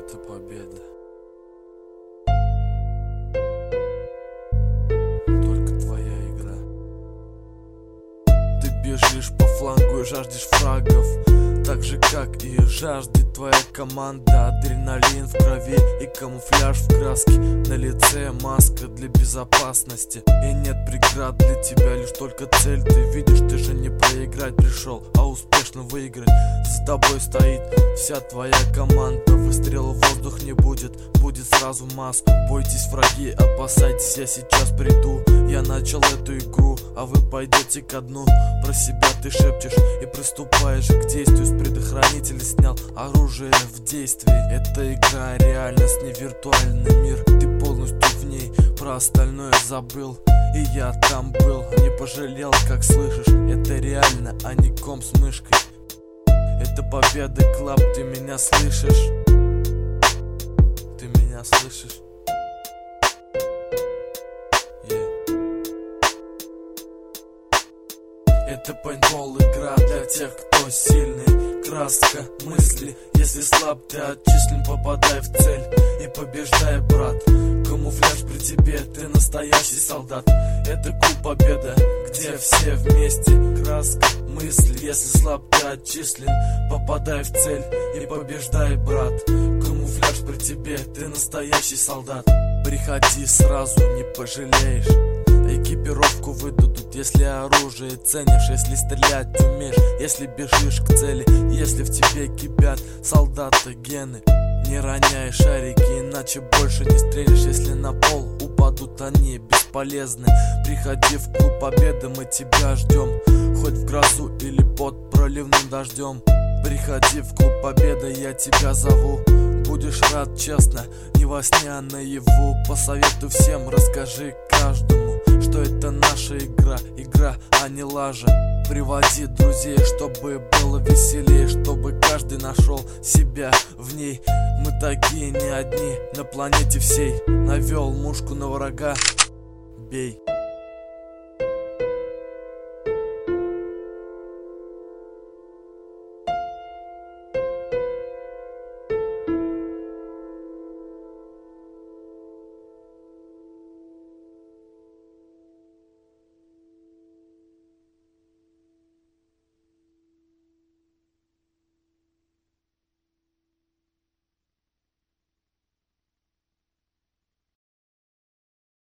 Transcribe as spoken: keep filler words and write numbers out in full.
Это победа. Только твоя игра. Ты бежишь по флангу и жаждешь фрагов, так же как и жаждет твоя команда. Адреналин в крови и камуфляж в краске, на лице маска для безопасности. И нет преград для тебя, лишь только цель. Ты видишь, ты же не проиграть пришел, а успешно выиграть. За тобой стоит вся твоя команда. Выстрела в воздух не будет, будет сразу маску. Бойтесь, враги, опасайтесь, я сейчас приду. Я начал эту игру, а вы пойдете ко дну. Про себя ты шепчешь и приступаешь к действию. С предохранителя снял оружие в действии. Это игра, реальность, не виртуальный мир. Ты полностью в ней, про остальное забыл. И я там был, не пожалел, как слышишь. Это реально, а не комп с мышкой. Это победа, клаб, ты меня слышишь? Ты меня слышишь? Это пейнтбол, игра для тех, кто сильный. Краска, мысли, если слаб, ты отчислен, попадай в цель и побеждай, брат. Камуфляж при тебе, ты настоящий солдат. Это клуб Победа, где все вместе. Краска, мысли, если слаб, ты отчислен, попадай в цель и побеждай, брат. Камуфляж при тебе, ты настоящий солдат. Приходи сразу, не пожалеешь. Экипировку выдадут, если оружие ценишь, если стрелять умеешь, если бежишь к цели, если в тебе кипят солдаты гены. Не роняй шарики, иначе больше не стрелишь. Если на пол упадут, они бесполезны. Приходи в клуб Победы, мы тебя ждем, хоть в грозу или под проливным дождем. Приходи в клуб Победы, я тебя зову. Будешь рад, честно, не во сне, а наяву. Посоветуй всем, расскажи каждому, что это наша игра, игра, а не лажа. Приводи друзей, чтобы было веселее, чтобы каждый нашел себя в ней. Мы такие не одни на планете всей. Навел мушку на врага, бей.